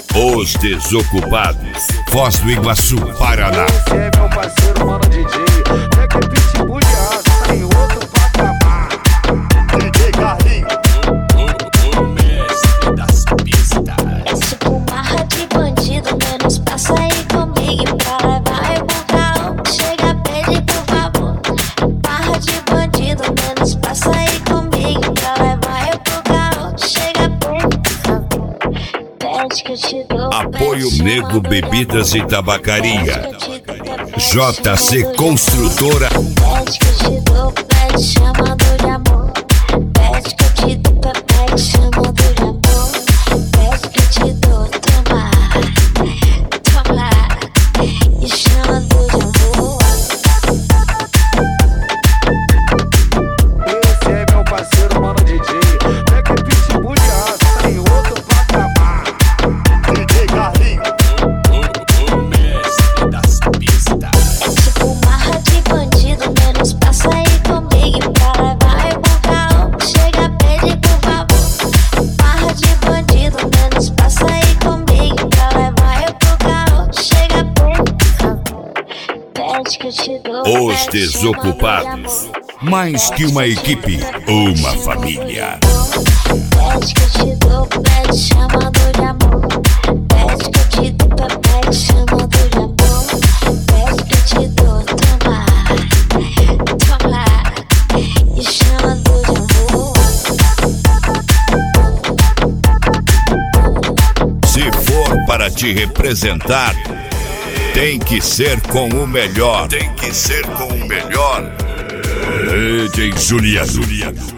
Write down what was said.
Os Desocupados, Foz do Iguaçu, Paraná. Esse é meu parceiro, mano DJ. É que pitbull de aço, tem outro patamar. DJ Carlinhos, O mestre das pistas. É tipo marra de bandido, menos passa aí comigo pra levar eu pro carro. Chega, pede por favor. Marra de bandido, menos passa aí comigo pra levar eu pro carro. Chega, pede por favor. Pede que eu te dou. Apoio Nego Bebidas e Tabacaria. JC Construtora. Pede que eu te dou, pede chamando de amor. Pede que eu te dou, pede chamando de amor. Pede que eu te dou, toma, toma, e chamando de amor. esse é meu parceiro, mano DJ. É que pitbull de aço, tem outro patamar. DJ Carlinhos, O mestre das pistas. É tipo marra de bandido, menos passa aí comigo pra levar eu pro carro. Chega, pede por favor. Marra de bandido, menos passa aí comigo pra levar eu pro carro. Chega, pede por favor. Pede que eu te dou. Os pede Desocupados, chamando de amor. mais que uma equipe, uma família. Pede que eu te dou, pede chamando de amor. Pede que eu te dou, pede chamando de amor. Pede que eu te dou, toma, toma, e chamando de amor. Se for para te representar, tem que ser com o melhor. Tem que ser com o melhor. DJ Juliano.